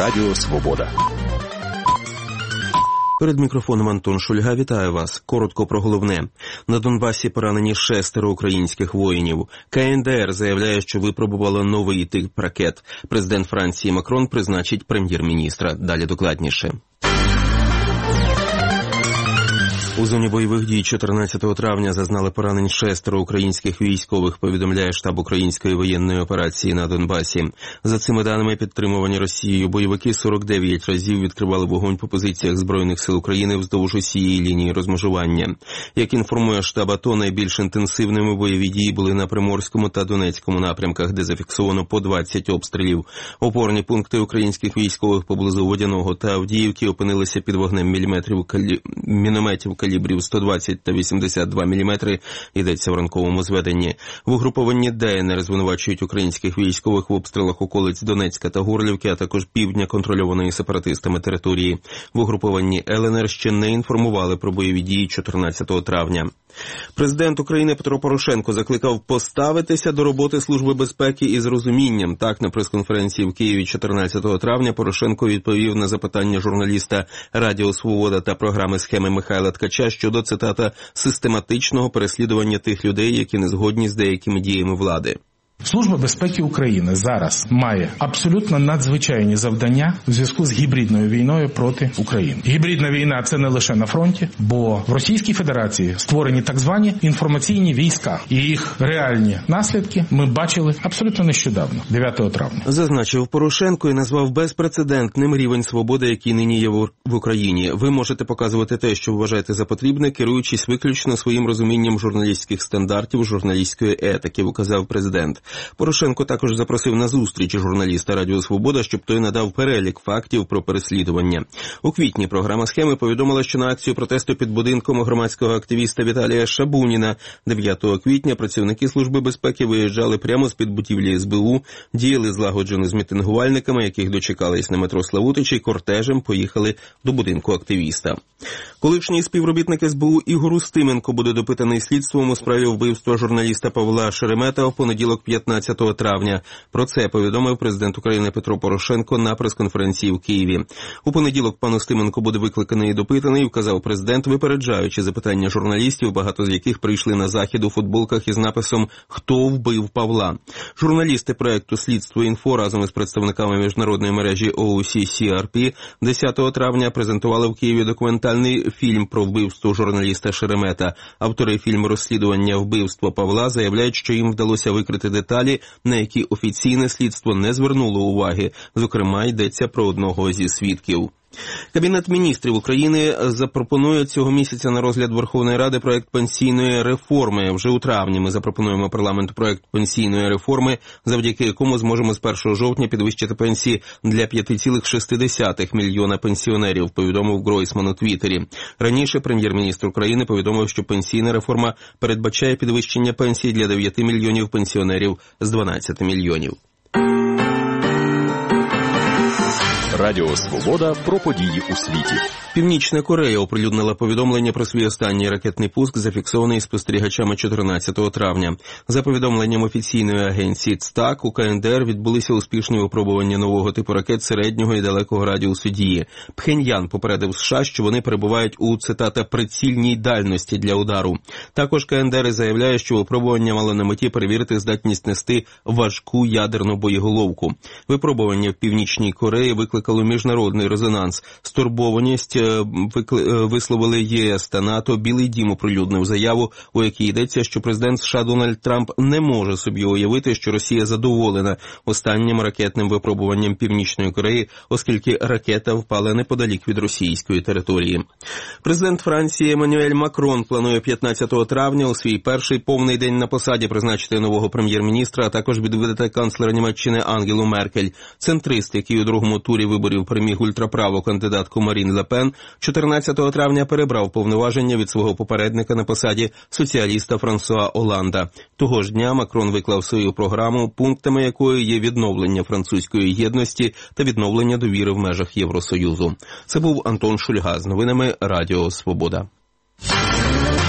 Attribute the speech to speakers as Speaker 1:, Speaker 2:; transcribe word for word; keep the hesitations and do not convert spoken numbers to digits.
Speaker 1: Радіо Свобода.
Speaker 2: Перед мікрофоном Антон Шульга. Вітаю вас. Коротко про головне. На Донбасі поранені шестеро українських воїнів. ка ен де ер заявляє, що випробувало новий тип ракет. Президент Франції Макрон призначить прем'єр-міністра. Далі докладніше. У зоні бойових дій чотирнадцятого травня зазнали поранень шестеро українських військових, повідомляє штаб української воєнної операції на Донбасі. За цими даними, підтримувані Росією бойовики сорок дев'ять разів відкривали вогонь по позиціях Збройних сил України вздовж усієї лінії розмежування. Як інформує штаб АТО, найбільш інтенсивними бойові дії були на Приморському та Донецькому напрямках, де зафіксовано по двадцять обстрілів. Опорні пункти українських військових поблизу Водяного та Авдіївки опинилися під вогнем міліметрів калі... мінометів калібрів сто двадцять та вісімдесят два міліметри, йдеться в ранковому зведенні. В угрупованні де ен ер звинувачують українських військових в обстрілах околиць Донецька та Горлівки, а також півдня контрольованої сепаратистами території. В угрупованні ел ен ер ще не інформували про бойові дії чотирнадцятого травня. Президент України Петро Порошенко закликав поставитися до роботи Служби безпеки із розумінням. Так, на прес-конференції в Києві чотирнадцятого травня Порошенко відповів на запитання журналіста Радіо Свобода та програми «Схеми» Михайла Ткача щодо, цитата, «систематичного переслідування тих людей, які не згодні з деякими діями влади».
Speaker 3: Служба безпеки України зараз має абсолютно надзвичайні завдання в зв'язку з гібридною війною проти України. Гібридна війна – це не лише на фронті, бо в Російській Федерації створені так звані інформаційні війська. І їх реальні наслідки ми бачили абсолютно нещодавно, дев'ятого травня.
Speaker 2: Зазначив Порошенко і назвав безпрецедентним рівень свободи, який нині є в Україні. Ви можете показувати те, що вважаєте за потрібне, керуючись виключно своїм розумінням журналістських стандартів, журналістської етики, указав президент. Порошенко також запросив на зустріч журналіста Радіо Свобода, щоб той надав перелік фактів про переслідування. У квітні програма «Схеми» повідомила, що на акцію протесту під будинком громадського активіста Віталія Шабуніна дев'ятого квітня працівники Служби безпеки виїжджали прямо з-під будівлі ес бе у, діяли злагоджено з мітингувальниками, яких дочекались на метро Славутич, і кортежем поїхали до будинку активіста. Колишній співробітник ес бе у Ігор Устименко буде допитаний слідством у справі вбивства журналіста Павла Шеремета в понеділок п'ятнадцятого травня. Про це повідомив президент України Петро Порошенко на прес-конференції в Києві. У понеділок пан Устименко буде викликаний і допитаний, вказав президент, випереджаючи запитання журналістів, багато з яких прийшли на захід у футболках із написом «Хто вбив Павла?». Журналісти проекту «Слідство інфо» разом із представниками міжнародної мережі о у сі сі ар пі десятого травня презентували в Києві документальний фільм про вбивство журналіста Шеремета. Автори фільму «Розслідування вбивства Павла» заявляють, що їм вдалося викрити деталі, на які офіційне слідство не звернуло уваги. Зокрема, йдеться про одного зі свідків. Кабінет міністрів України запропонує цього місяця на розгляд Верховної Ради проект пенсійної реформи. Вже у травні ми запропонуємо парламенту проект пенсійної реформи, завдяки якому зможемо з першого жовтня підвищити пенсії для п'ять цілих шість десятих мільйона пенсіонерів, повідомив Гройсман у Твіттері. Раніше прем'єр-міністр України повідомив, що пенсійна реформа передбачає підвищення пенсій для дев'яти мільйонів пенсіонерів з дванадцяти мільйонів.
Speaker 1: Радіо Свобода про події у світі.
Speaker 2: Північна Корея оприлюднила повідомлення про свій останній ракетний пуск, зафіксований спостерігачами чотирнадцятого травня. За повідомленням офіційної агенції ЦТАК, у ка ен де ер відбулися успішні випробування нового типу ракет середнього і далекого радіусу дії. Пхеньян попередив США, що вони перебувають у, цитата, «прицільній дальності для удару». Також ка ен де ер заявляє, що випробування мало на меті перевірити здатність нести важку ядерну боєголовку. Випробування в Північній Кореї викликало міжнародний резонанс. Стурбованість висловили є ес та НАТО. Білий дім оприлюднив заяву, у якій йдеться, що президент США Дональд Трамп не може собі уявити, що Росія задоволена останнім ракетним випробуванням Північної Кореї, оскільки ракета впала неподалік від російської території. Президент Франції Еммануель Макрон планує п'ятнадцятого травня у свій перший повний день на посаді призначити нового прем'єр-міністра, а також відвідати канцлера Німеччини Ангелу Меркель. Центрист, який у другому турі виборів переміг ультраправу кандидатку Марін Ле Пен, чотирнадцятого травня перебрав повноваження від свого попередника на посаді соціаліста Франсуа Оланда. Того ж дня Макрон виклав свою програму, пунктами якої є відновлення французької єдності та відновлення довіри в межах Євросоюзу. Це був Антон Шульга з новинами Радіо Свобода.